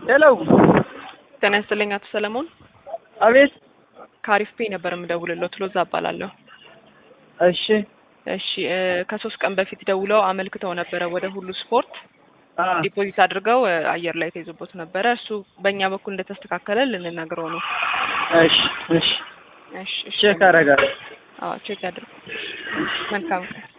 ሄሎ ጤና ይስጥልኝ አቶ ሰለሞን። አቤት። ካሪፍ ፔ ነበር የምደውልልዎት ሎዛ እባላለሁ። እሺ ከ3 ቀን በፊት ደውለው አመልክተው ነበረ ወደ ሁሉ ስፖርት ዲፖዚት አድርገው አየር ላይ ተይዞበት ነበረ። እሱ በእኛ በኩል እንደተስተካከለ ልንነግረው ነው። እሺ እሺ ቼክ አደርጋለሁ። ቼክ አድርጉ። መልካም